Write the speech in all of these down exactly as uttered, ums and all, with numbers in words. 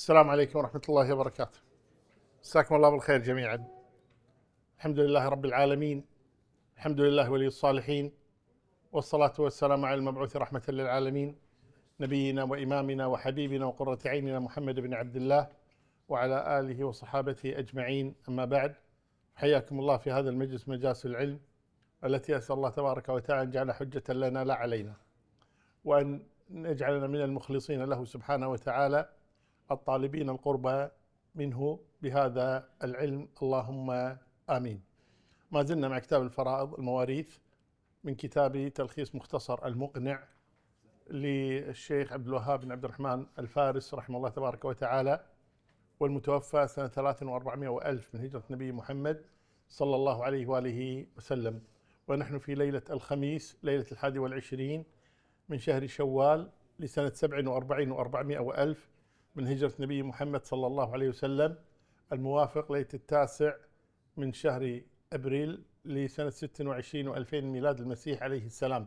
السلام عليكم ورحمة الله وبركاته. مساكم الله بالخير جميعا. الحمد لله رب العالمين، الحمد لله ولي الصالحين، والصلاة والسلام على المبعوث رحمة للعالمين نبينا وإمامنا وحبيبنا وقرة عيننا محمد بن عبد الله وعلى آله وصحابته أجمعين، أما بعد. حياكم الله في هذا المجلس، مجالس العلم، التي أسأل الله تبارك وتعالى أن يجعل حجة لنا لا علينا، وأن يجعلنا من المخلصين له سبحانه وتعالى، الطالبين القربى منه بهذا العلم، اللهم آمين. ما زلنا مع كتاب الفرائض المواريث من كتاب تلخيص مختصر المقنع للشيخ عبد الوهاب بن عبد الرحمن الفارس رحمه الله تبارك وتعالى، والمتوفى سنة ثلاث وأربعمائة وألف من هجرة النبي محمد صلى الله عليه وآله وسلم. ونحن في ليلة الخميس، ليلة الحادي والعشرين من شهر شوال لسنة سبع وأربعين وأربعمائة وألف من هجرة النبي محمد صلى الله عليه وسلم، الموافق ليلة التاسع من شهر أبريل لسنة ست وعشرين وألفين ميلاد المسيح عليه السلام.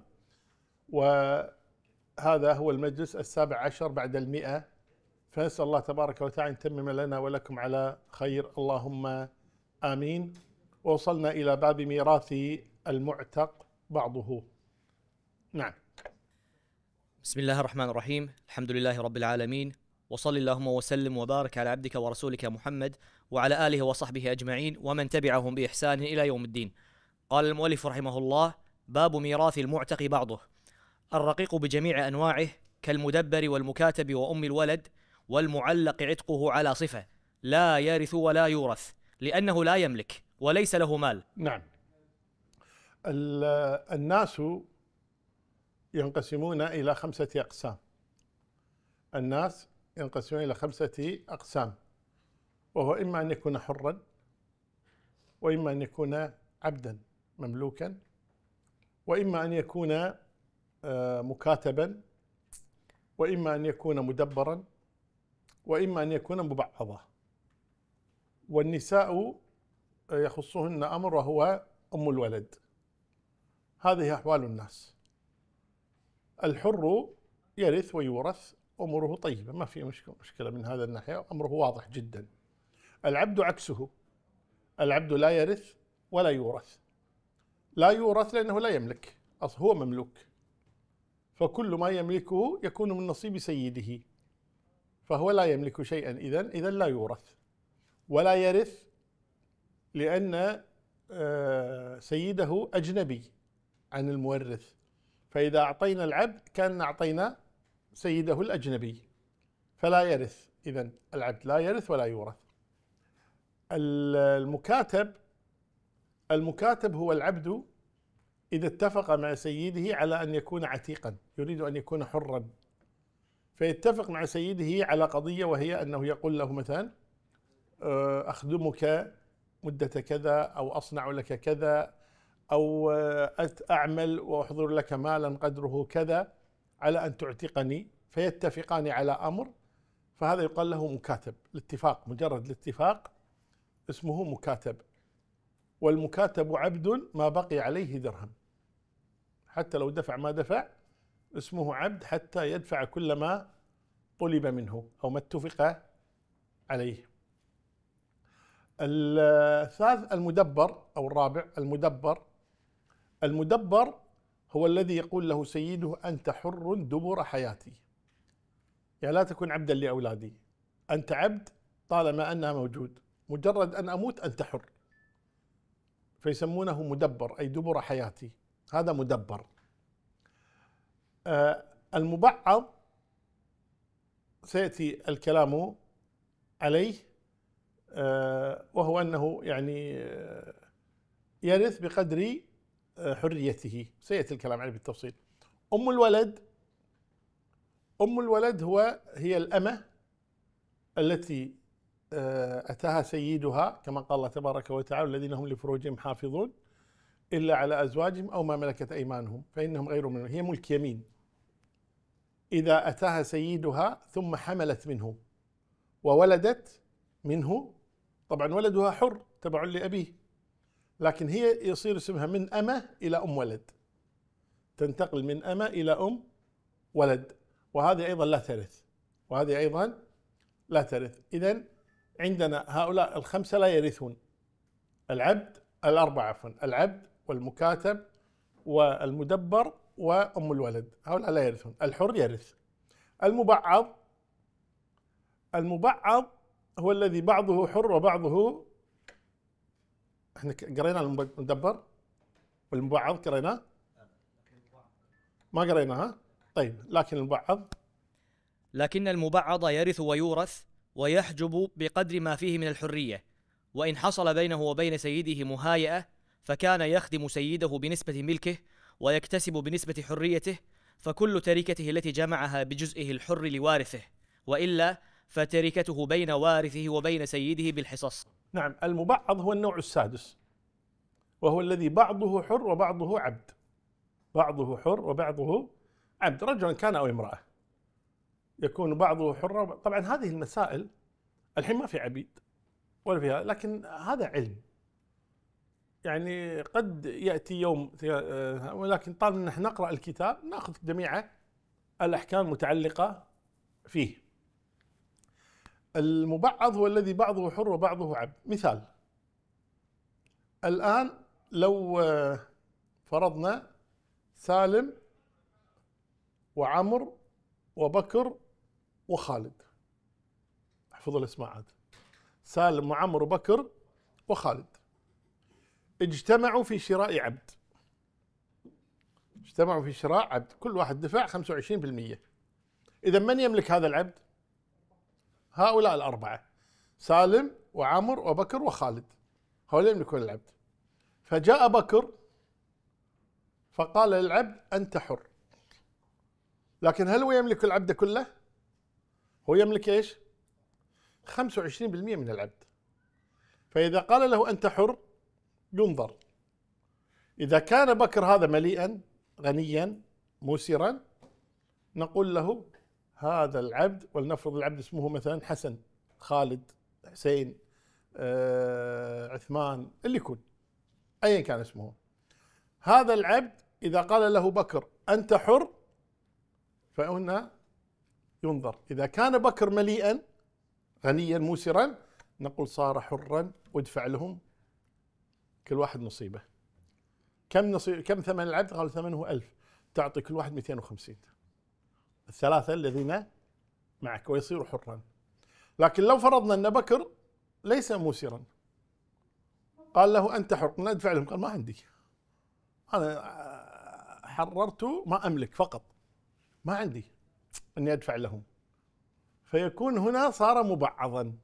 وهذا هو المجلس السابع عشر بعد المئة، فنسأل الله تبارك وتعالى أن يتمم لنا ولكم على خير، اللهم آمين. ووصلنا إلى باب ميراث المعتق بعضه. نعم. بسم الله الرحمن الرحيم، الحمد لله رب العالمين، وصل اللهم وسلم وبارك على عبدك ورسولك محمد وعلى آله وصحبه أجمعين ومن تبعهم بإحسان إلى يوم الدين. قال المؤلف رحمه الله: باب ميراث المعتق بعضه. الرقيق بجميع أنواعه كالمدبر والمكاتب وأم الولد، والمعلق عتقه على صفة، لا يرث ولا يورث لأنه لا يملك وليس له مال. نعم. الناس ينقسمون إلى خمسة أقسام. الناس ينقسمون إلى خمسة أقسام، وهو إما أن يكون حرا، وإما أن يكون عبدا مملوكا، وإما أن يكون مكاتبا، وإما أن يكون مدبرا، وإما أن يكون مبعضا. والنساء يخصهن أمر وهو أم الولد. هذه أحوال الناس. الحر يرث ويورث، أمره طيبة، ما في مشكلة من هذا الناحية، أمره واضح جدا. العبد عكسه، العبد لا يرث ولا يورث. لا يورث لأنه لا يملك، أصلا هو مملوك، فكل ما يملكه يكون من نصيب سيده، فهو لا يملك شيئا، إذن إذن لا يورث. ولا يرث لأن سيده أجنبي عن المورث، فإذا أعطينا العبد كان أعطينا سيده الأجنبي، فلا يرث، إذن العبد لا يرث ولا يورث. المكاتب، المكاتب هو العبد إذا اتفق مع سيده على أن يكون عتيقا، يريد أن يكون حرا، فيتفق مع سيده على قضية، وهي أنه يقول له مثلا: أخدمك مدة كذا، أو أصنع لك كذا، أو أعمل وأحضر لك مالا قدره كذا على أن تعتقني، فيتفقان على أمر، فهذا يقال له مكاتب. الاتفاق، مجرد الاتفاق اسمه مكاتب. والمكاتب عبد ما بقي عليه درهم، حتى لو دفع ما دفع اسمه عبد حتى يدفع كل ما طلب منه أو ما اتفق عليه. الثالث المدبر أو الرابع المدبر. المدبر هو الذي يقول له سيده: أنت حر دبر حياتي، يعني لا تكون عبدا لأولادي، أنت عبد طالما أنها موجود، مجرد أن أموت أنت حر، فيسمونه مدبر، أي دبر حياتي، هذا مدبر. آه المبعض سيأتي الكلام عليه، آه وهو أنه يعني آه يرث بقدر آه حريته، سيأتي الكلام عليه بالتفصيل. أم الولد، أم الولد هو هي الأمة التي آه أتاها سيدها، كما قال الله تبارك وتعالى: الذين هم لفروجهم حافظون إلا على أزواجهم أو ما ملكت أيمانهم فإنهم غير ممنون. هي ملك يمين، إذا أتاها سيدها ثم حملت منه وولدت منه، طبعا ولدها حر تبع لأبيه، لكن هي يصير اسمها من أمة إلى أم ولد، تنتقل من أمة إلى أم ولد، وهذه أيضا لا ترث، وهذه أيضا لا ترث. إذن عندنا هؤلاء الخمسة لا يرثون، العبد الأربعة عفوا، العبد والمكاتب والمدبر وأم الولد، هؤلاء لا يرثون. الحر يرث. المبعض، المبعض هو الذي بعضه حر وبعضه، احنا قرينا المدبر والمبعض قريناه؟ ما قريناها؟ طيب، لكن المبعض لكن المبعض يرث ويورث ويحجب بقدر ما فيه من الحرية، وإن حصل بينه وبين سيده مهايئة فكان يخدم سيده بنسبة ملكه ويكتسب بنسبة حريته، فكل تركته التي جمعها بجزئه الحر لوارثه، وإلا فتركته بين وارثه وبين سيده بالحصص. نعم. المبعض هو النوع السادس، وهو الذي بعضه حر وبعضه عبد، بعضه حر وبعضه عبد، رجلا كان أو امرأة، يكون بعضه حر. طبعا هذه المسائل الحين ما في عبيد ولا فيها، لكن هذا علم، يعني قد يأتي يوم، ولكن طالما نحن نقرأ الكتاب نأخذ جميع الأحكام المتعلقة فيه. المبعض هو الذي بعضه حر وبعضه عبد. مثال، الآن لو فرضنا سالم وعمر وبكر وخالد، احفظوا الاسماء هذه، سالم وعمر وبكر وخالد، اجتمعوا في شراء عبد، اجتمعوا في شراء عبد، كل واحد دفع خمسة وعشرين بالمئة. إذا من يملك هذا العبد؟ هؤلاء الأربعة، سالم وعمر وبكر وخالد، هؤلاء يملكون العبد. فجاء بكر فقال للعبد أنت حر، لكن هل هو يملك العبد كله؟ هو يملك إيش؟ خمسة وعشرين بالمئة من العبد. فإذا قال له أنت حر ينظر، إذا كان بكر هذا مليئا غنيا موسرا نقول له هذا العبد، ولنفرض العبد اسمه مثلا حسن، خالد، حسين، آه، عثمان، اللي يكون أيا كان اسمه، هذا العبد إذا قال له بكر أنت حر فهنا ينظر، إذا كان بكر مليئا غنيا موسرا نقول صار حرا وادفع لهم كل واحد نصيبه. كم نصيب، كم ثمن العبد؟ قال ثمنه ألف، تعطي كل واحد مئتين وخمسين، الثلاثة الذين معك، ويصير حرا. لكن لو فرضنا أن بكر ليس موسرا، قال له أنت حر، قلنا ادفع لهم، قال ما عندي، أنا حررت ما أملك فقط، ما عندي أني أدفع لهم، فيكون هنا صار مبعضا،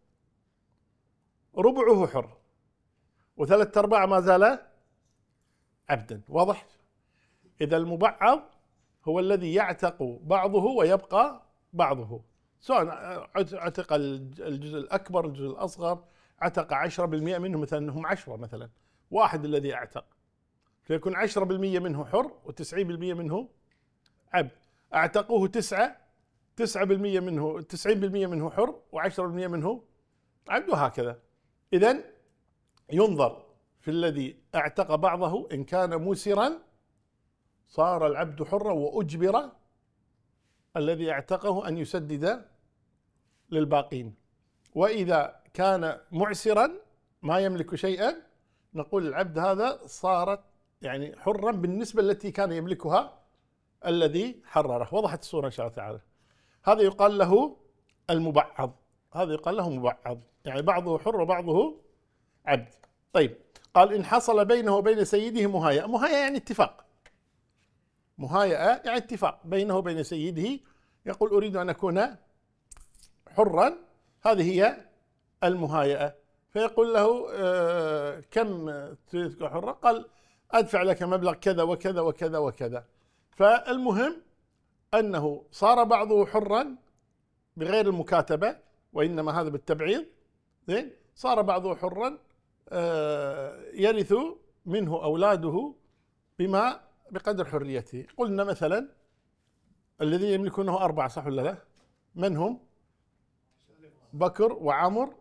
ربعه حر وثلاث أرباع ما زال عبدا. واضح؟ إذا المبعض هو الذي يعتق بعضه ويبقى بعضه، سواء عتق الجزء الأكبر الجزء الأصغر، عتق عشرة بالمئة منه، مثلا هم عشرة مثلا، واحد الذي اعتق، فيكون عشرة بالمئة منه حر وتسعين بالمئة منه عبد. اعتقوه تسعة، تسعة بالمئة منه، تسعين بالمئة منه حر وعشرة بالمئة منه عبد، وهكذا. إذن ينظر في الذي اعتق بعضه، إن كان موسرا صار العبد حرا وأجبر الذي اعتقه أن يسدد للباقين، وإذا كان معسرا ما يملك شيئا نقول العبد هذا صارت يعني حرا بالنسبة التي كان يملكها الذي حرره. وضحت الصورة إن شاء الله تعالى. هذا يقال له المبعض، هذا يقال له مبعض، يعني بعضه حر وبعضه عبد. طيب، قال إن حصل بينه وبين سيده مهايئة، مهايئة يعني اتفاق، مهايئة يعني اتفاق بينه وبين سيده، يقول أريد أن أكون حرا، هذه هي المهايئة. فيقول له آه كم تريد تكون حرا؟ قال أدفع لك مبلغ كذا وكذا وكذا وكذا. فالمهم أنه صار بعضه حرا بغير المكاتبة، وإنما هذا بالتبعيض، زين، صار بعضه حرا آه يرث منه أولاده بما بقدر حريته. قلنا مثلا الذين يملكونه أربعة، صح ولا لا؟ من هم؟ بكر وعمر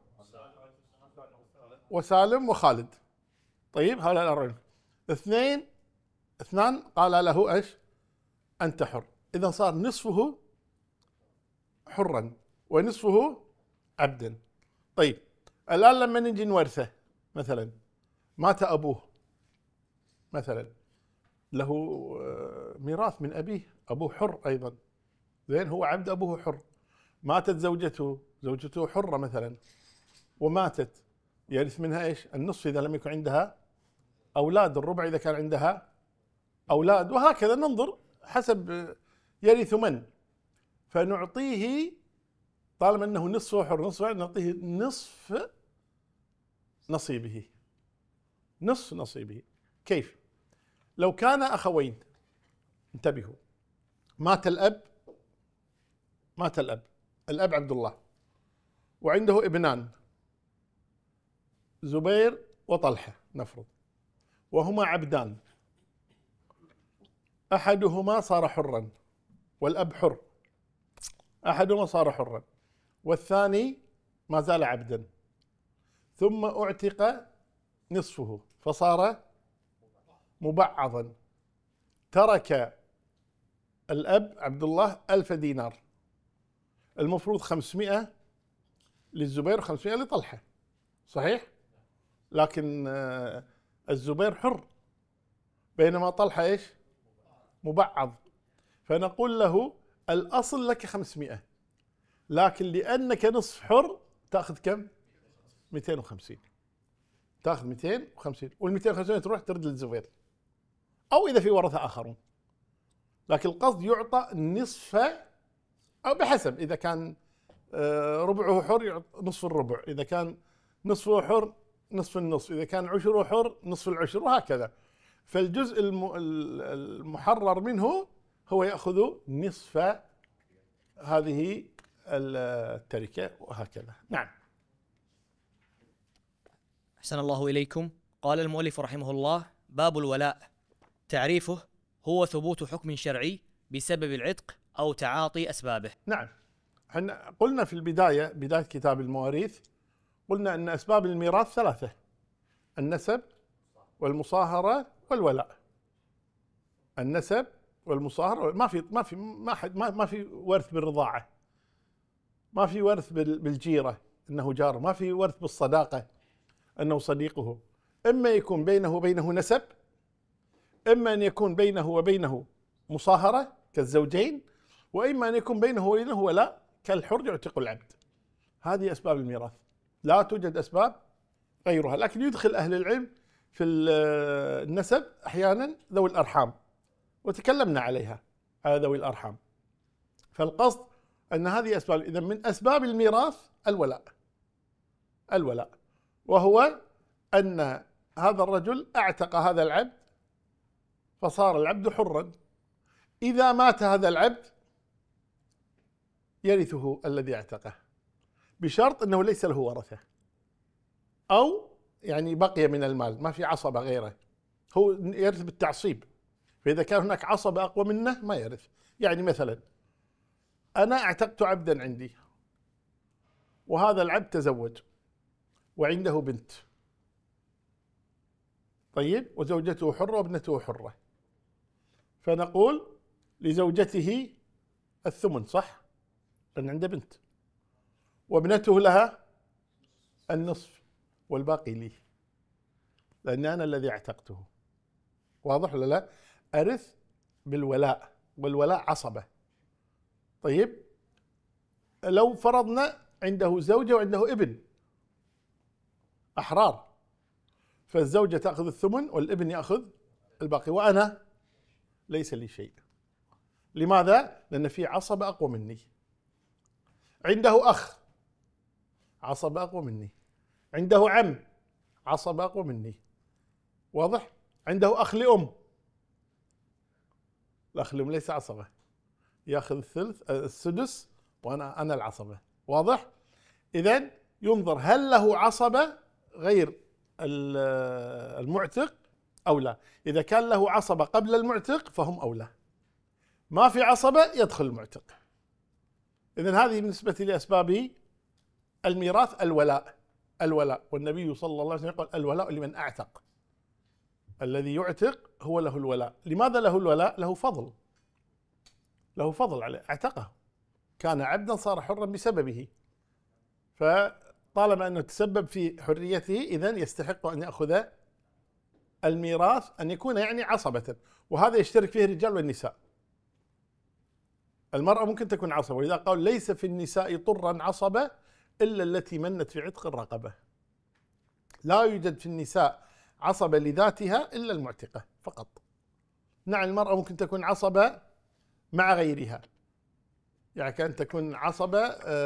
وسالم وخالد. طيب، هؤلاء الأربعة. اثنين اثنان قال له ايش؟ أنت حر، إذا صار نصفه حرا ونصفه عبدا. طيب الآن لما نجي نورثه مثلا، مات أبوه مثلا، له ميراث من أبيه، أبوه حر أيضا، زين، هو عبد أبوه حر. ماتت زوجته، زوجته حرة مثلا وماتت، يرث منها إيش؟ النصف إذا لم يكن عندها أولاد، الربع إذا كان عندها أولاد، وهكذا ننظر حسب يرث من، فنعطيه طالما أنه نصف حر نصف، نعطيه نصف نصيبه، نصف نصيبه. كيف؟ لو كان أخوين، انتبهوا، مات الأب، مات الأب، الأب عبد الله، وعنده ابنان زبير وطلحة نفرض، وهما عبدان، أحدهما صار حرا والأب حر، أحدهما صار حرا والثاني ما زال عبدا، ثم أعتق نصفه فصار مبعضا، ترك الأب عبد الله ألف دينار، المفروض خمسمائة للزبير وخمسمائة لطلحة، صحيح؟ لكن الزبير حر بينما طلحة إيش؟ مبعض، فنقول له الأصل لك خمسمائة، لكن لأنك نصف حر تأخذ كم؟ مئتين وخمسين، تأخذ مئتين وخمسين، وال250 تروح ترد للزبير، أو إذا في ورثة آخرون، لكن القصد يعطى نصف، أو بحسب، إذا كان ربعه حر يعطى نصف الربع، إذا كان نصفه حر نصف النصف، إذا كان عشره حر نصف العشر، وهكذا. فالجزء المحرر منه هو يأخذ نصف هذه التركة، وهكذا. نعم. أحسن الله إليكم. قال المؤلف رحمه الله: باب الولاء. تعريفه: هو ثبوت حكم شرعي بسبب العتق أو تعاطي أسبابه. نعم، احنا قلنا في البداية، بداية كتاب المواريث، قلنا أن أسباب الميراث ثلاثة: النسب والمصاهرة والولاء. النسب والمصاهرة، ما في ما في ما حد ما, ما في ورث بالرضاعة، ما في ورث بالجيرة أنه جار، ما في ورث بالصداقة أنه صديقه. إما يكون بينه وبينه نسب، إما أن يكون بينه وبينه مصاهرة كالزوجين، وإما أن يكون بينه وبينه ولاء كالحر يعتق العبد. هذه أسباب الميراث، لا توجد أسباب غيرها. لكن يدخل أهل العلم في النسب أحيانا ذوي الأرحام، وتكلمنا عليها، على ذوي الأرحام. فالقصد أن هذه أسباب. إذا من أسباب الميراث الولاء، الولاء، وهو أن هذا الرجل أعتق هذا العبد فصار العبد حرا، إذا مات هذا العبد يرثه الذي اعتقه، بشرط أنه ليس له ورثة، أو يعني بقي من المال، ما في عصبة غيره، هو يرث بالتعصيب. فإذا كان هناك عصبة أقوى منه ما يرث. يعني مثلا أنا اعتقت عبدا عندي، وهذا العبد تزوج وعنده بنت، طيب، وزوجته حرة وابنته حرة، فنقول لزوجته الثمن، صح؟ لأن عنده بنت، وابنته لها النصف والباقي لي، لأن أنا الذي اعتقته. واضح ولا لا؟ أرث بالولاء، والولاء عصبة. طيب، لو فرضنا عنده زوجة وعنده ابن أحرار، فالزوجة تأخذ الثمن والابن يأخذ الباقي، وأنا ليس لي شيء. لماذا؟ لأن في عصبة أقوى مني. عنده أخ، عصبة أقوى مني. عنده عم، عصبة أقوى مني. واضح؟ عنده أخ لأم، الأخ لأم ليس عصبة، يأخذ الثلث السدس، وأنا أنا العصبة. واضح؟ إذن ينظر هل له عصبة غير المعتق أو لا. إذا كان له عصبة قبل المعتق فهم أولى، ما في عصبة يدخل المعتق. إذن هذه بالنسبة لأسباب الميراث الولاء، الولاء. والنبي صلى الله عليه وسلم يقول: الولاء لمن أعتق، الذي يعتق هو له الولاء. لماذا له الولاء؟ له فضل، له فضل عليه، اعتقه، كان عبدا صار حرا بسببه، فطالما أنه تسبب في حريته إذن يستحق أن يأخذ الميراث، أن يكون يعني عصبة، وهذا يشترك فيه الرجال والنساء. المرأة ممكن تكون عصبة، ولذا قال ليس في النساء طرا عصبة إلا التي منت في عتق الرقبة. لا يوجد في النساء عصبة لذاتها إلا المعتقة فقط. نعم المرأة ممكن تكون عصبة مع غيرها، يعني كأن تكون عصبة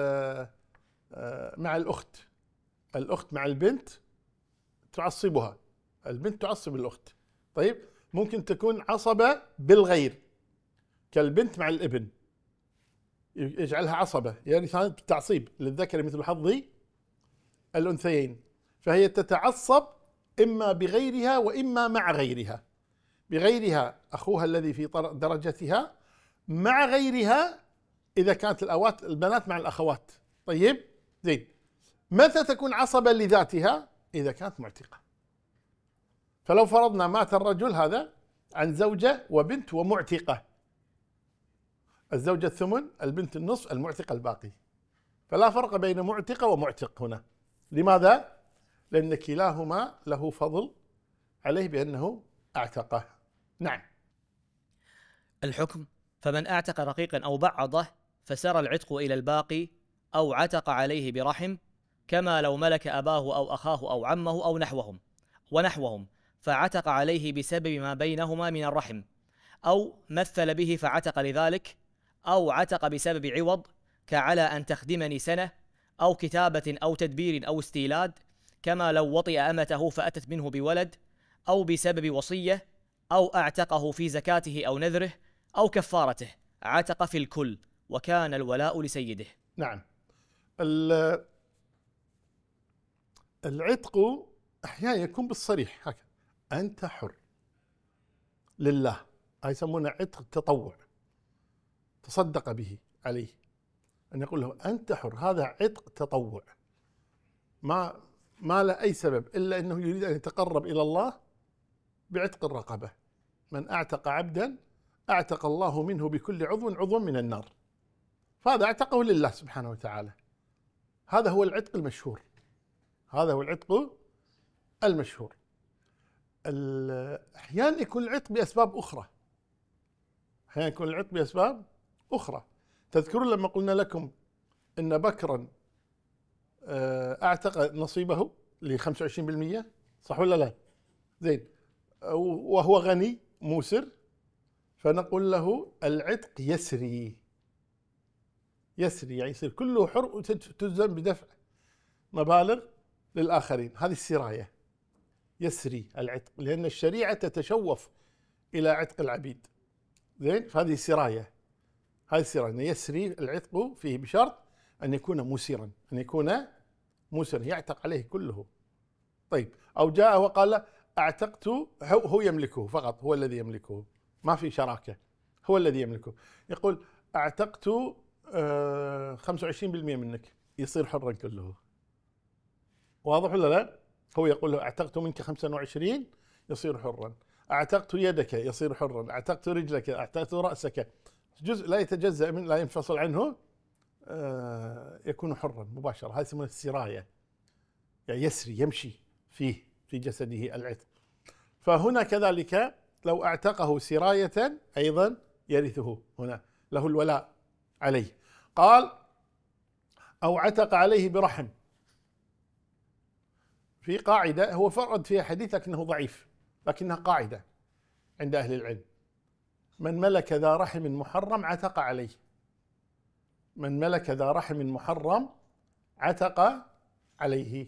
مع الأخت، الأخت مع البنت تعصبها، البنت تعصب الأخت. طيب ممكن تكون عصبة بالغير كالبنت مع الابن، يجعلها عصبة، يعني بالتعصيب للذكر مثل حظ الأنثيين. فهي تتعصب إما بغيرها وإما مع غيرها. بغيرها أخوها الذي في درجتها، مع غيرها إذا كانت الأوات البنات مع الأخوات. طيب زين، متى تكون عصبة لذاتها؟ إذا كانت معتقة. فلو فرضنا مات الرجل هذا عن زوجة وبنت ومعتقة، الزوجة الثمن، البنت النصف، المعتقة الباقي. فلا فرق بين معتقة ومعتق هنا. لماذا؟ لأن كلاهما له فضل عليه بأنه اعتقه. نعم. الحكم: فمن اعتق رقيقا أو بعضه فسار العتق إلى الباقي أو عتق عليه برحم، كما لو ملك أباه أو أخاه أو عمه أو نحوهم ونحوهم فعتق عليه بسبب ما بينهما من الرحم، أو مثل به فعتق لذلك، أو عتق بسبب عوض كعلى أن تخدمني سنة، أو كتابة أو تدبير أو استيلاد، كما لو وطئ أمته فأتت منه بولد، أو بسبب وصية، أو أعتقه في زكاته أو نذره أو كفارته، عتق في الكل، وكان الولاء لسيده. نعم. العتق أحيانا يكون بالصريح هكذا، أنت حر لله، هاي يسمونه عتق تطوع، تصدق به عليه، أن يقول له أنت حر. هذا عتق تطوع، ما ما له أي سبب إلا أنه يريد أن يتقرب إلى الله بعتق الرقبة. من أعتق عبدا أعتق الله منه بكل عضو عضوا من النار، فهذا أعتقه لله سبحانه وتعالى. هذا هو العتق المشهور، هذا هو العتق المشهور. أحيانا يكون العتق بأسباب أخرى، أحيانا يكون العتق بأسباب أخرى. تذكرون لما قلنا لكم إن بكرا أعتق نصيبه ل خمسة وعشرين بالمئة، صح ولا لا؟ زين، وهو غني موسر، فنقول له العتق يسري، يسري يعني يصير كله حر وتلزم بدفع مبالغ للآخرين. هذه السراية، يسري العتق، لأن الشريعة تتشوف إلى عتق العبيد. زين، فهذه سراية، هذه السراية يسري العتق فيه بشرط أن يكون مسيرا، أن يكون مسيرا يعتق عليه كله. طيب، أو جاء وقال له اعتقت، هو يملكه فقط، هو الذي يملكه، ما في شراكة، هو الذي يملكه. يقول اعتقت خمسة وعشرين بالمئة منك، يصير حرا كله. واضح ولا لا؟ هو يقول له اعتقت منك خمسة وعشرين، يصير حرا. اعتقت يدك، يصير حرا. اعتقت رجلك، اعتقت رأسك، جزء لا يتجزأ من، لا ينفصل عنه، يكون حرا مباشرة. هذه يسمونها السراية، يعني يسري، يمشي فيه في جسده العتق. فهنا كذلك لو اعتقه سراية أيضا يرثه، هنا له الولاء عليه. قال أو عتق عليه برحم. في قاعدة هو فرد فيها حديث لكنه ضعيف، لكنها قاعدة عند أهل العلم: من ملك ذا رحم محرم عتق عليه. من ملك ذا رحم محرم عتق عليه.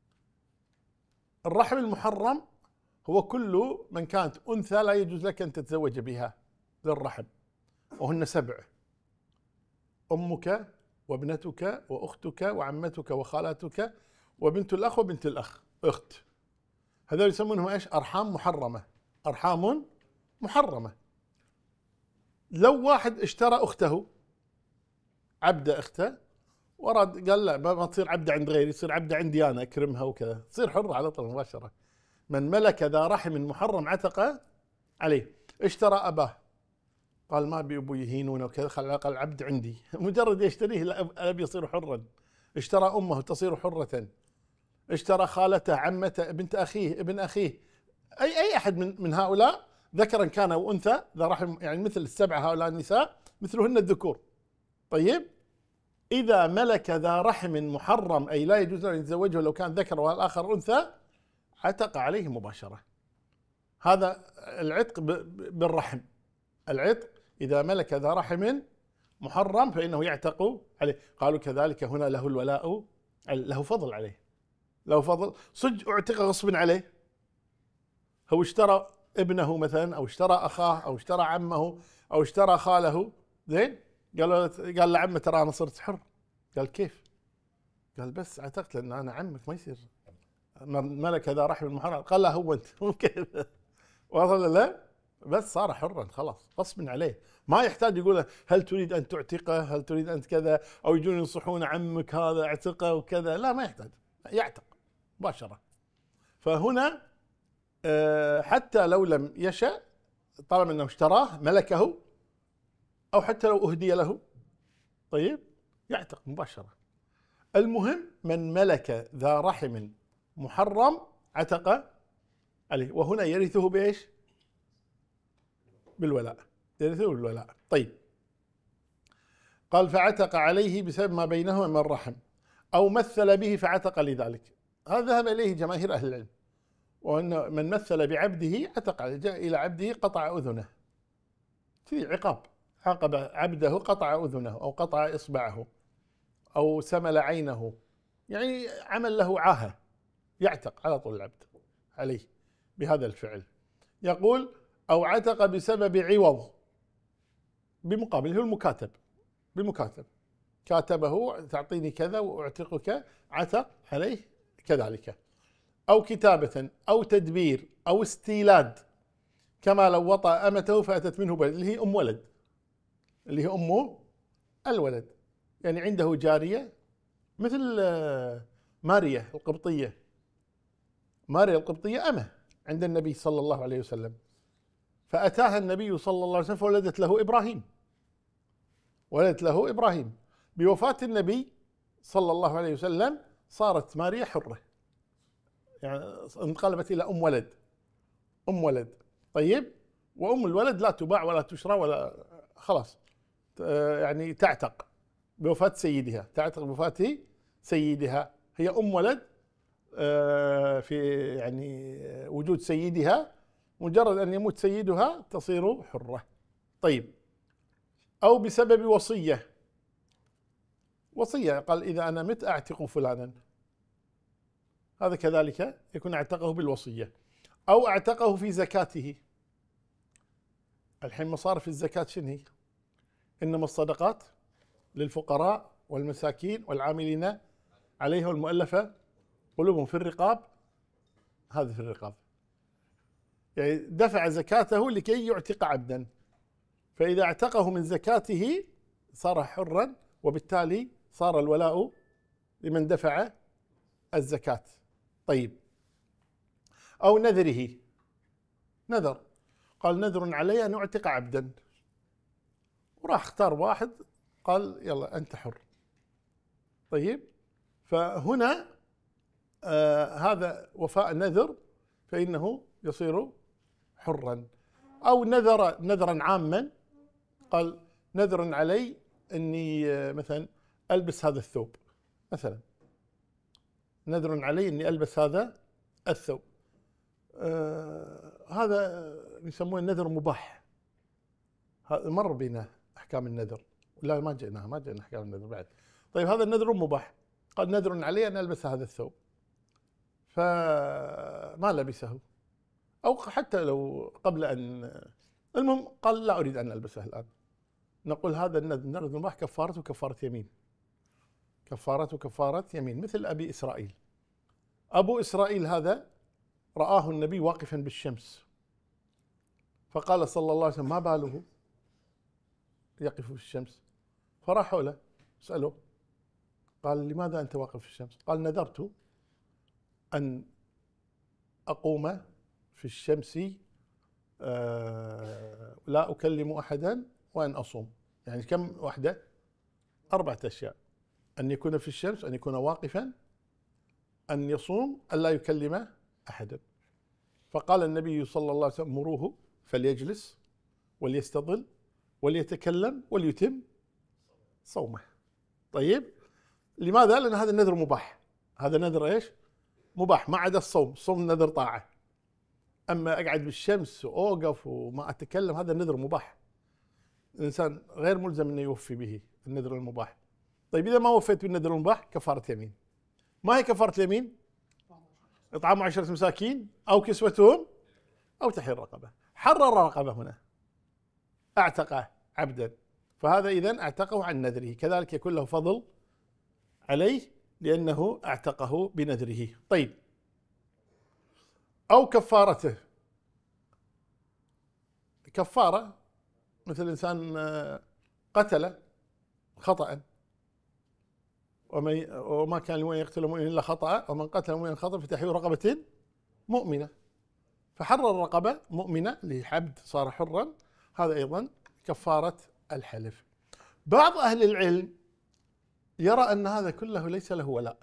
الرحم المحرم هو كل من كانت أنثى لا يجوز لك أن تتزوج بها للرحم، وهن سبع: أمك وابنتك وأختك وعمتك وخالاتك وبنت الأخ وبنت الأخ أخت. هذول يسمونهم إيش؟ أرحام محرمة، أرحام محرمة. لو واحد اشترى أخته، عبد أخته، ورد قال لا ما تصير عبدة عند غيري، تصير عبدة عندي أنا، أكرمها وكذا، تصير حرة على طول مباشرة. من ملك ذا رحم محرم عتق عليه. اشترى أباه، قال ما أبي أبوي يهينونه وكذا، خل على الأقل عبد عندي، مجرد يشتريه الأب يصير حرا. اشترى أمه تصير حرة، اشترى خالته، عمته، بنت أخيه، ابن أخيه، أي أي أحد من من هؤلاء ذكرا كان أو أنثى ذا رحم، يعني مثل السبعة هؤلاء النساء مثلهن الذكور. طيب إذا ملك ذا رحم محرم، أي لا يجوز له أن يتزوجه لو كان ذكر والآخر أنثى، عتق عليه مباشرة. هذا العتق بالرحم. العتق إذا ملك ذا رحم محرم فإنه يعتق عليه. قالوا كذلك هنا له الولاء، له فضل عليه، له فضل صدق، اعتق غصب عليه. هو اشترى ابنه مثلا، أو اشترى أخاه، أو اشترى عمه، أو اشترى خاله، زين، قال قال لعمه ترى أنا صرت حر. قال كيف؟ قال بس عتقت لأن أنا عمك، ما يصير ملك ذا رحم محرم. قال لا هو أنت ممكن وصل لا، بس صار حرا خلاص غصب عليه، ما يحتاج يقول هل تريد أن تعتقه، هل تريد أن كذا، أو يجون ينصحون عمك هذا اعتقه وكذا، لا ما يحتاج، يعتق مباشرة. فهنا حتى لو لم يشأ، طالما أنه اشتراه ملكه، أو حتى لو أهدي له، طيب يعتق مباشرة. المهم من ملك ذا رحم محرم عتق عليه، وهنا يرثه بإيش؟ بالولاء، يرثه بالولاء. طيب قال فعتق عليه بسبب ما بينهما من الرحم، أو مثل به فعتق لذلك. هذا ذهب إليه جماهير أهل العلم، وأن من مثل بعبده عتق عليه، جاء إلى عبده قطع أذنه، في عقاب، عاقب عبده قطع أذنه، أو قطع إصبعه، أو سمل عينه، يعني عمل له عاهة، يعتق على طول العبد عليه بهذا الفعل. يقول أو عتق بسبب عوض، بمقابل، هو المكاتب، بمكاتب كاتبه تعطيني كذا وأعتقك، عتق عليه كذلك. أو كتابة، أو تدبير، أو استيلاد، كما لو وطأ أمته فأتت منه بلد، اللي هي أم ولد، اللي هي أم الولد، يعني عنده جارية مثل ماريا القبطية. ماريا القبطية أمه عند النبي صلى الله عليه وسلم، فأتاها النبي صلى الله عليه وسلم فولدت له إبراهيم، ولدت له إبراهيم. بوفاة النبي صلى الله عليه وسلم صارت ماريا حرة، يعني انقلبت إلى أم ولد، أم ولد. طيب وأم الولد لا تباع ولا تشرى ولا، خلاص يعني تعتق بوفاة سيدها، تعتق بوفاة سيدها، هي أم ولد في يعني وجود سيدها، مجرد أن يموت سيدها تصير حرة. طيب أو بسبب وصية، وصية قال إذا أنا مت أعتق فلانا، هذا كذلك يكون اعتقه بالوصية. أو اعتقه في زكاته. الحين مصارف الزكاة شنو هي؟ إنما الصدقات للفقراء والمساكين والعاملين عليها والمؤلفة قلوبهم في الرقاب، هذا في الرقاب، يعني دفع زكاته لكي يعتق عبدا، فإذا اعتقه من زكاته صار حرا، وبالتالي صار الولاء لمن دفع الزكاة. طيب أو نذره، نذر، قال نذر علي أن أعتق عبدا، وراح اختار واحد قال يلا أنت حر. طيب فهنا آه هذا وفاء النذر فإنه يصير حرا. أو نذر نذرا عاما، قال نذر علي أني مثلا ألبس هذا الثوب، مثلا نذر علي أني ألبس هذا الثوب، آه هذا يسمونه النذر مباح، هذا مر بنا أحكام النذر، لا ما جئنا ما جئنا أحكام النذر بعد. طيب هذا النذر مباح، قال نذر علي أن ألبس هذا الثوب، فما لبسه، أو حتى لو قبل أن، المهم قال لا أريد أن ألبسه الآن، نقول هذا النذر مباح، كفارته كفارة يمين، كفارته كفارة يمين، مثل أبي إسرائيل. أبو إسرائيل هذا رآه النبي واقفا بالشمس، فقال صلى الله عليه وسلم ما باله يقف في الشمس؟ فراحوا له سألوه، قال لماذا أنت واقف في الشمس؟ قال نذرت أن أقوم في الشمس آه لا أكلم أحدا وأن أصوم. يعني كم وحدة؟ أربعة أشياء، أن يكون في الشمس، أن يكون واقفا، أن يصوم، أن لا يكلم أحدا. فقال النبي صلى الله عليه وسلم: مروه فليجلس وليستظل وليتكلم وليتم صومه. طيب، لماذا؟ لأن هذا النذر مباح. هذا نذر إيش؟ مباح، ما عدا الصوم. الصوم نذر طاعة. أما أقعد بالشمس وأوقف وما أتكلم، هذا النذر مباح. الإنسان غير ملزم أنه يوفي به النذر المباح. طيب، إذا ما وفيت بالنذر المباح، كفارة يمين. ما هي كفارة اليمين؟ إطعام عشرة مساكين أو كسوتهم أو تحرير رقبة. حرر رقبة هنا، أعتق عبدا، فهذا إذن أعتقه عن نذره، كذلك يكون له فضل عليه لأنه أعتقه بنذره. طيب، أو كفارته. كفارة مثل إنسان قتل خطأ، وما كان لمؤمن يقتل مؤمنا إلا خطأ، ومن قتل مؤمنا خطأ فتحرير رقبة مؤمنة، فحرر رقبة مؤمنة لحبد صار حرا، هذا أيضا كفارة الحلف. بعض أهل العلم يرى أن هذا كله ليس له ولاء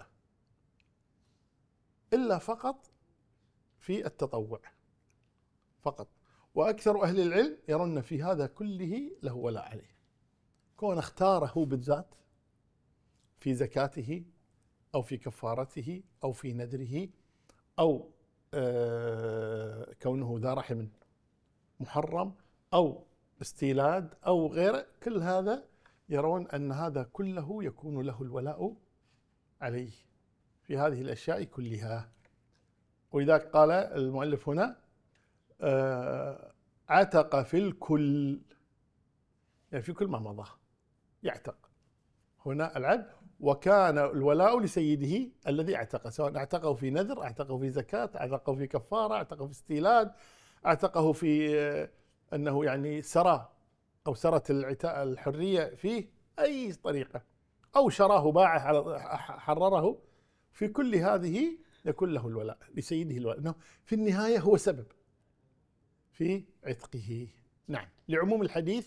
إلا فقط في التطوع فقط، وأكثر أهل العلم يرون في هذا كله له ولاء عليه، كون اختاره بالذات في زكاته أو في كفارته أو في نذره أو آه كونه ذا رحم محرم أو استيلاد أو غيره، كل هذا يرون أن هذا كله يكون له الولاء عليه في هذه الأشياء كلها. ولذلك قال المؤلف هنا: آه عتق في الكل، يعني في كل ما مضى يعتق هنا العبد، وكان الولاء لسيده الذي اعتقه، سواء اعتقه في نذر، اعتقه في زكاة، اعتقه في كفارة، اعتقه في استيلاد، اعتقه في أنه يعني سرى أو سرت الحرية فيه أي طريقة، أو شراه باعه حرره، في كل هذه يكون له الولاء لسيده الولاء، أنه في النهاية هو سبب في عتقه. نعم، لعموم الحديث: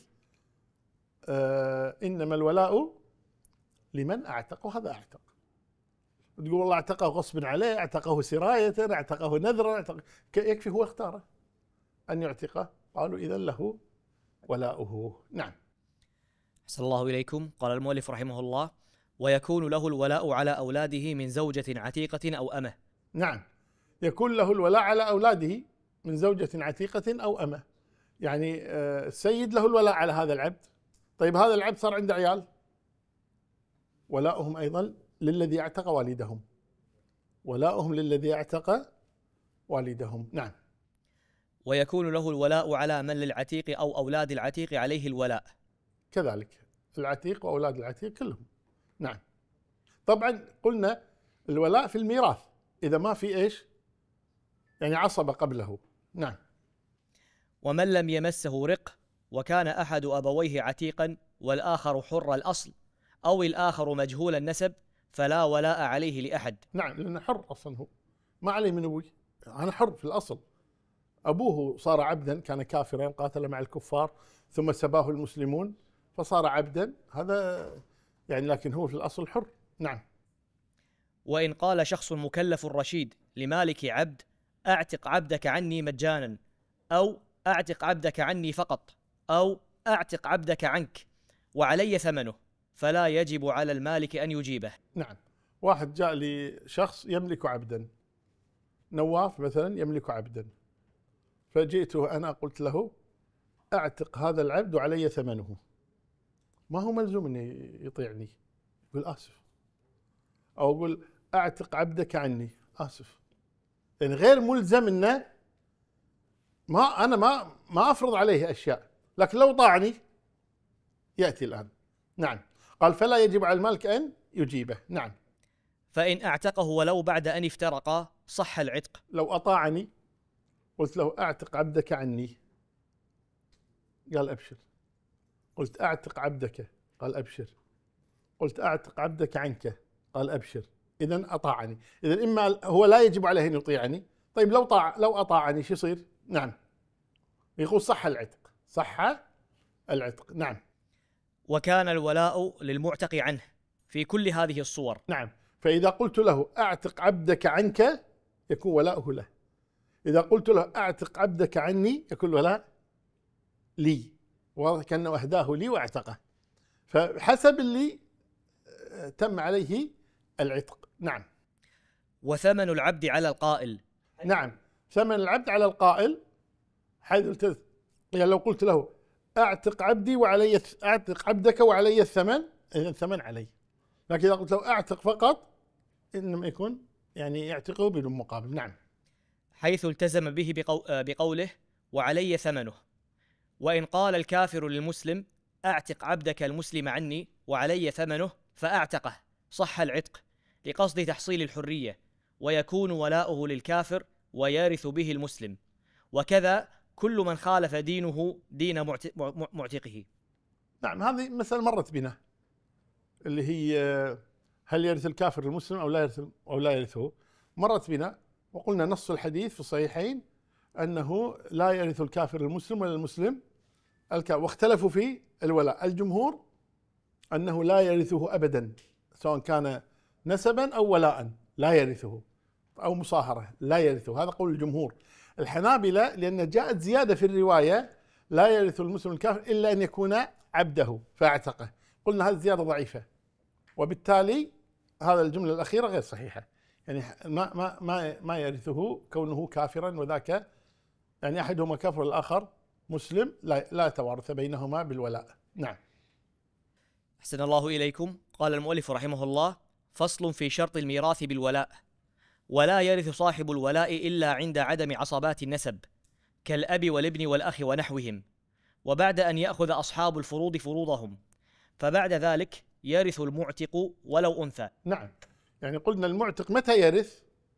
آه إنما الولاء لمن أعتق، وهذا أعتق. تقول والله اعتقه غصب عليه، اعتقه سراية، اعتقه نذرا، اعتقه، يكفي هو اختاره أن يعتقه، قالوا إذن له ولاؤه. نعم. أحسن الله إليكم. قال المؤلف رحمه الله: ويكون له الولاء على أولاده من زوجة عتيقة أو أمة. نعم، يكون له الولاء على أولاده من زوجة عتيقة أو أمة، يعني السيد له الولاء على هذا العبد. طيب، هذا العبد صار عنده عيال، ولاؤهم أيضا للذي اعتق والدهم، ولاؤهم للذي اعتق والدهم. نعم. ويكون له الولاء على من للعتيق أو أولاد العتيق عليه الولاء، كذلك العتيق وأولاد العتيق كلهم. نعم. طبعا قلنا الولاء في الميراث إذا ما في إيش، يعني عصب قبله. نعم. ومن لم يمسه رق وكان أحد أبويه عتيقا والآخر حر الأصل أو الآخر مجهول النسب فلا ولاء عليه لأحد. نعم، لأنه حر أصلا، هو ما عليه من أبوي، أنا حر في الأصل. أبوه صار عبدا، كان كافرا قاتل مع الكفار ثم سباه المسلمون فصار عبدا، هذا يعني، لكن هو في الأصل حر. نعم. وإن قال شخص مكلف رشيد لمالك عبد: أعتق عبدك عني مجانا، أو أعتق عبدك عني فقط، أو أعتق عبدك عنك وعلي ثمنه، فلا يجب على المالك أن يجيبه. نعم. واحد جاء لي شخص يملك عبدا، نواف مثلا يملك عبدا، فجئته أنا قلت له: أعتق هذا العبد وعلي ثمنه. ما هو ملزوم أن يطيعني، يقول آسف، أو أقول: أعتق عبدك عني، آسف، يعني غير ملزم أنه، ما أنا ما ما أفرض عليه أشياء، لكن لو طاعني يأتي الآن. نعم. قال: فلا يجب على المالك أن يجيبه. نعم. فإن أعتقه ولو بعد أن افترقا صح العتق. لو أطاعني قلت له: أعتق عبدك عني، قال: أبشر. قلت: أعتق عبدك، قال: أبشر. قلت: أعتق عبدك عنك، قال: أبشر. إذن أطاعني. إذن إما هو لا يجب عليه أن يطيعني. طيب، لو طاع لو أطاعني شو يصير؟ نعم، يقول صح العتق، صح العتق. نعم. وكان الولاء للمعتق عنه في كل هذه الصور. نعم. فإذا قلت له أعتق عبدك عنك يكون ولاؤه له. إذا قلت له أعتق عبدك عني يكون الولاء لي، واضح كأنه أهداه لي واعتقه، فحسب اللي تم عليه العتق. نعم. وثمن العبد على القائل. نعم، ثمن العبد على القائل، حيث التز... يعني لو قلت له أعتق عبدي وعلي أعتق عبدك وعلي الثمن، إذا الثمن علي. لكن إذا قلت له أعتق فقط إنما يكون يعني يعتقه بدون مقابل. نعم. حيث التزم به بقو... بقوله وعلي ثمنه. وإن قال الكافر للمسلم أعتق عبدك المسلم عني وعلي ثمنه فأعتقه، صح العتق لقصد تحصيل الحرية، ويكون ولاؤه للكافر ويرث به المسلم. وكذا كل من خالف دينه دين معتقه. نعم، هذه مسألة مرت بنا، اللي هي هل يرث الكافر المسلم أو لا يرث أو لا يرثه، مرت بنا وقلنا نص الحديث في الصحيحين أنه لا يرث الكافر المسلم ولا المسلم الكافر، واختلفوا في الولاء. الجمهور أنه لا يرثه أبدا، سواء كان نسبا أو ولاء لا يرثه، أو مصاهرة لا يرثه، هذا قول الجمهور. الحنابلة لأن جاءت زيادة في الرواية لا يرث المسلم الكافر إلا أن يكون عبده فاعتقه، قلنا هذه زيادة ضعيفة، وبالتالي هذا الجملة الأخيرة غير صحيحة، يعني ما ما ما ما يرثه كونه كافرا، وذاك يعني أحدهما كافر والآخر مسلم، لا لا توارث بينهما بالولاء. نعم. أحسن الله إليكم. قال المؤلف رحمه الله: فصل في شرط الميراث بالولاء. ولا يرث صاحب الولاء إلا عند عدم عصبات النسب كالأب والابن والأخ ونحوهم، وبعد أن يأخذ أصحاب الفروض فروضهم، فبعد ذلك يرث المعتق ولو أنثى. نعم، يعني قلنا المعتق متى يرث؟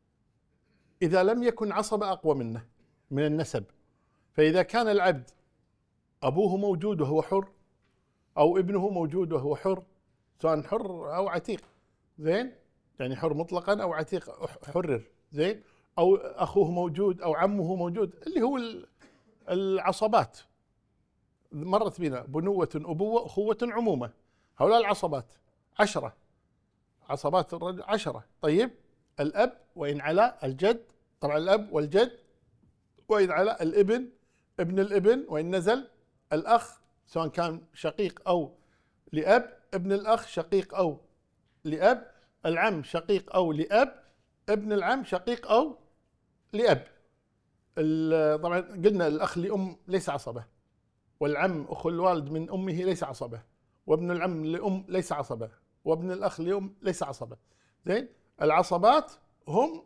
إذا لم يكن عصب أقوى منه من النسب. فإذا كان العبد أبوه موجود وهو حر، أو ابنه موجود وهو حر، سواء حر أو عتيق، زين، يعني حر مطلقا أو عتيق حرر، زين، أو أخوه موجود أو عمه موجود، اللي هو العصبات مرت بنا، بنوة أبوة أخوة عمومة، هؤلاء العصبات عشرة، عصبات الرجل عشرة. طيب، الأب وإن علا، الجد طبعا الأب والجد، وإن علا الابن، ابن الابن، وإن نزل الأخ سواء كان شقيق أو لأب، ابن الأخ شقيق أو لأب، العم شقيق أو لأب، ابن العم شقيق أو لأب. طبعا قلنا الأخ لأم ليس عصبة، والعم أخو الوالد من أمه ليس عصبة، وابن العم لأم ليس عصبة، وابن الأخ لأم ليس عصبة. زين، العصبات هم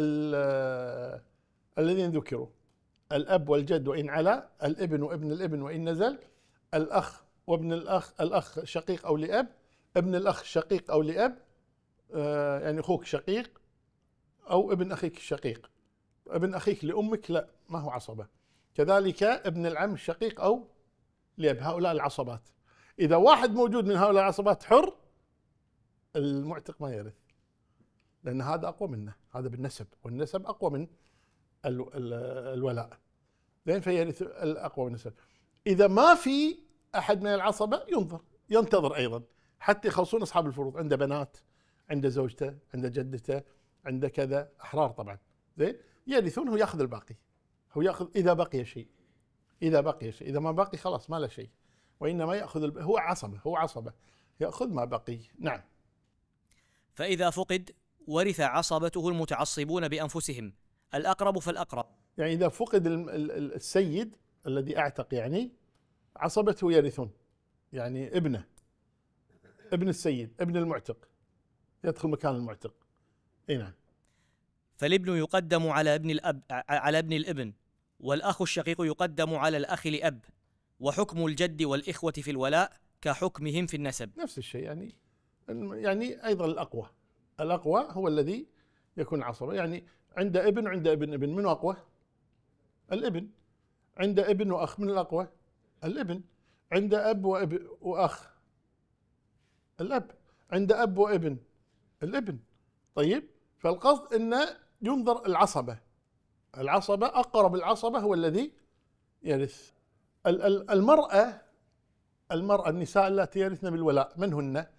الذين ذكروا: الأب والجد وإن علا، الابن وابن الابن وإن نزل، الأخ وابن الأخ، الأخ شقيق أو لأب، ابن الأخ شقيق أو لأب، آه يعني أخوك شقيق أو ابن أخيك الشقيق، ابن أخيك لأمك لا، ما هو عصبة. كذلك ابن العم شقيق أو لأب، هؤلاء العصبات. إذا واحد موجود من هؤلاء العصبات حر، المعتق ما يرث، لأن هذا أقوى منه، هذا بالنسب، والنسب أقوى من الولاء، زين، فيرث الأقوى بالنسب. إذا ما في أحد من العصبة ينظر، ينتظر أيضا حتى يخلصون أصحاب الفروض، عنده بنات، عنده زوجته، عنده جدته، عنده كذا، أحرار طبعا، زين، يرثون، هو يأخذ الباقي، هو يأخذ إذا بقي شيء، إذا بقي شيء، إذا ما بقي خلاص ما له شيء، وإنما يأخذ الب... هو عصبة، هو عصبة يأخذ ما بقي. نعم. فإذا فقد ورث عصبته المتعصبون بأنفسهم، الأقرب فالأقرب. يعني إذا فقد السيد الذي أعتق، يعني عصبته يرثون، يعني ابنه، ابن السيد، ابن المعتق يدخل مكان المعتق. اي نعم. فالابن يقدم على ابن الأب على ابن الابن، والأخ الشقيق يقدم على الأخ لأب، وحكم الجد والإخوة في الولاء كحكمهم في النسب. نفس الشيء، يعني يعني أيضا الأقوى، الأقوى هو الذي يكون عصبة، يعني عند ابن وعند ابن ابن، من أقوى؟ الابن. عند ابن وأخ، من الأقوى؟ الابن. عند أب وأب وأخ، الأب. عند أب وابن، الابن. طيب، فالقصد أن ينظر العصبة، العصبة أقرب العصبة هو الذي يرث. المرأة، المرأة النساء اللاتي يرثن بالولاء من هن؟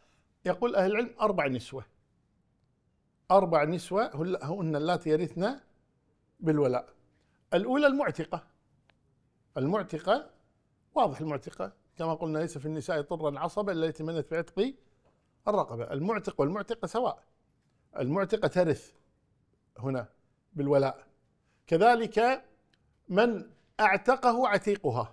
يقول أهل العلم أربع نسوة، أربع نسوة هن اللاتي يرثن بالولاء. الأولى المعتقة، المعتقة واضح، المعتقة كما قلنا ليس في النساء طرا عصبا إلا التي منت بعتق الرقبة. المعتق والمعتقة سواء، المعتقة ترث هنا بالولاء. كذلك من اعتقه عتيقها،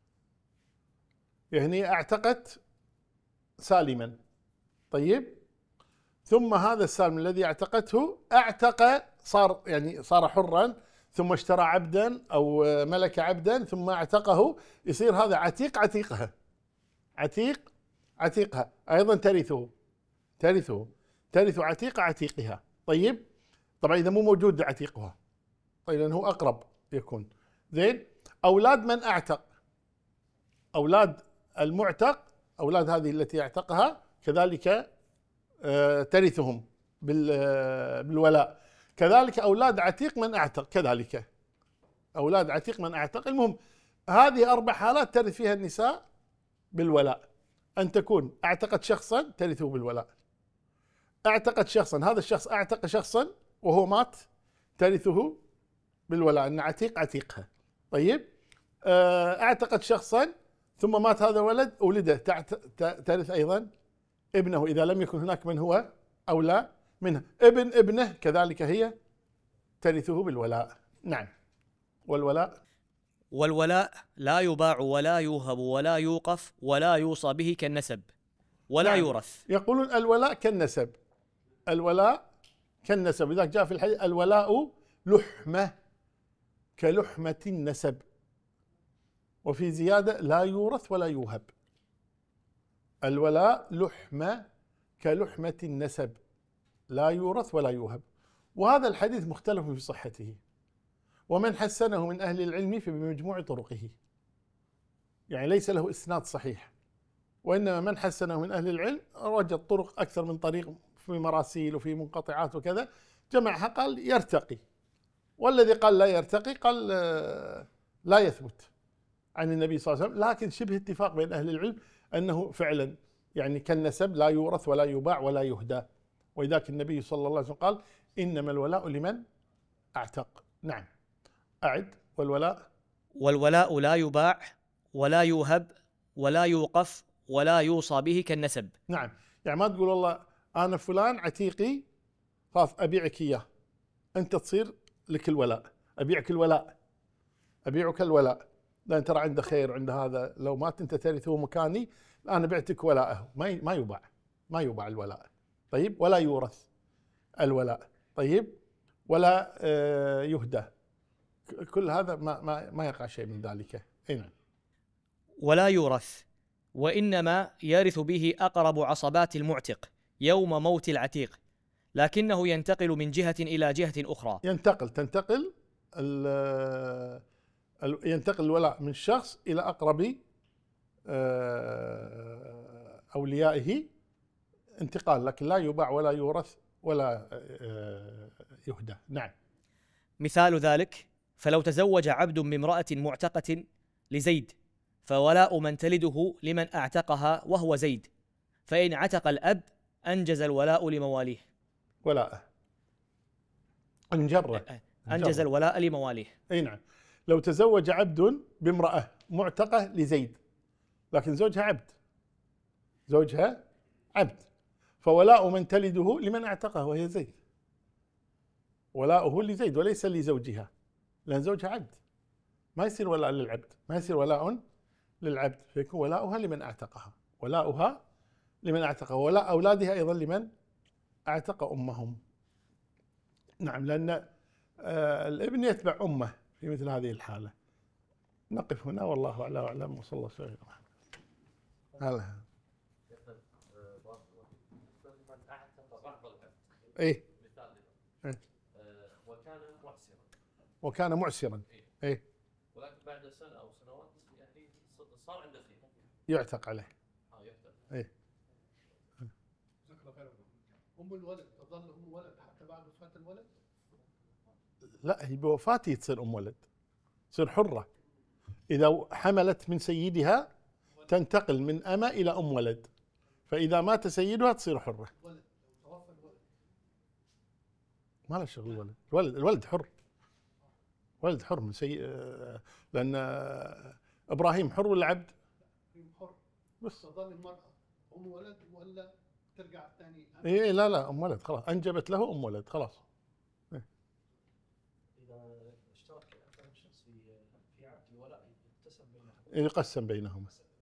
يعني اعتقت سالما، طيب، ثم هذا السالم الذي اعتقته اعتق، صار يعني صار حرا، ثم اشترى عبدا او ملك عبدا ثم اعتقه، يصير هذا عتيق عتيقها، عتيق عتيقها، ايضا ترثه ترثه ترث عتيق عتيقها. طيب، طبعا اذا مو موجود عتيقها، طيب لانه هو اقرب يكون. زين، اولاد من اعتق، اولاد المعتق، اولاد هذه التي اعتقها كذلك آه ترثهم بالولاء. كذلك اولاد عتيق من اعتق، كذلك اولاد عتيق من اعتق. المهم هذه اربع حالات ترث فيها النساء بالولاء. ان تكون اعتقت شخصا ترثه بالولاء، اعتقت شخصا، هذا الشخص اعتق شخصا وهو مات ترثه بالولاء، ان عتيق عتيقها. طيب، اعتقت شخصا ثم مات هذا الولد، ولده ترث ايضا ابنه اذا لم يكن هناك من هو اولى منها. ابن ابنه كذلك هي ترثه بالولاء. نعم. والولاء والولاء لا يباع ولا يوهب ولا يوقف ولا يوصى به كالنسب ولا نعم. يورث. يقولون الولاء كالنسب، الولاء كالنسب، لذلك جاء في الحديث الولاء لحمة كلحمة النسب، وفي زيادة لا يورث ولا يوهب. الولاء لحمة كلحمة النسب، لا يورث ولا يوهب. وهذا الحديث مختلف في صحته، ومن حسنه من أهل العلم فبمجموع طرقه، يعني ليس له إسناد صحيح، وإنما من حسنه من أهل العلم وجد طرق أكثر من طريق في مراسيل وفي منقطعات وكذا، جمعها قال يرتقي، والذي قال لا يرتقي قال لا يثبت عن النبي صلى الله عليه وسلم. لكن شبه اتفاق بين أهل العلم أنه فعلا يعني كالنسب لا يورث ولا يباع ولا يهدى، ولذلك النبي صلى الله عليه وسلم قال إنما الولاء لمن اعتق. نعم، أعد. والولاء والولاء لا يباع ولا يوهب ولا يوقف ولا يوصى به كالنسب. نعم، يعني ما تقول والله أنا فلان عتيقي خلاص أبيعك إياه، أنت تصير لك الولاء، أبيعك الولاء، أبيعك الولاء، لأن ترى عنده خير، عنده هذا، لو مات أنت ترثه مكاني، أنا بعتك ولاءه. ما ما يباع، ما يباع الولاء. طيب، ولا يورث الولاء. طيب، ولا يهدى، كل هذا ما ما ما يقع شيء من ذلك. أي نعم. ولا يورث، وإنما يرث به أقرب عصبات المعتق يوم موت العتيق، لكنه ينتقل من جهة إلى جهة أخرى. ينتقل تنتقل ينتقل الولاء من شخص إلى أقرب أوليائه انتقال، لكن لا يباع ولا يورث ولا يهدى. نعم. مثال ذلك: فلو تزوج عبد بامرأة معتقة لزيد فولاء من تلده لمن اعتقها وهو زيد، فإن عتق الأب أنجز الولاء لمواليه. ولاء انجره أنجز الولاء لمواليه. أي نعم. لو تزوج عبد بامرأة معتقة لزيد، لكن زوجها عبد، زوجها عبد، فولاء من تلده لمن اعتقه وهي زيد، ولاؤه لزيد وليس لزوجها، لأن زوجها عبد، ما يصير ولاء للعبد، ما يصير ولاء للعبد، فيكون ولاؤها لمن اعتقها، ولاؤها لمن اعتقها، ولاء أولادها أيضا لمن اعتق أمهم. نعم، لأن آه الابن يتبع أمه في مثل هذه الحالة. نقف هنا والله أعلى وأعلم، وصلى الله وسلم على محمد. هلا. إيه. إيه. وكان معسرا. وكان معسرا. إيه. ولكن بعد سنة أو سنوات يعني صار عنده خير. يعتق عليه. اه يعتق. إيه. أم الولد تظل أم ولد حتى بعد وفاة الولد؟ لا، هي بوفاته تصير أم ولد، تصير حرة. إذا حملت من سيدها تنتقل من أمة إلى أم ولد، فإذا مات سيدها تصير حرة. ولد لو توفى الولد. ما له شغل الولد، الولد الولد حر. ولد حر من سي... لأن إبراهيم حر ولا عبد؟ إبراهيم حر. بس. تظل المرأة أم ولد ولا ترجع ثاني؟ إيه لا لا أم ولد خلاص، أنجبت له أم ولد خلاص. إذا اشترك أكثر من شخص في في عقد الولاء يقتسم بينهم. يقسم بينهم.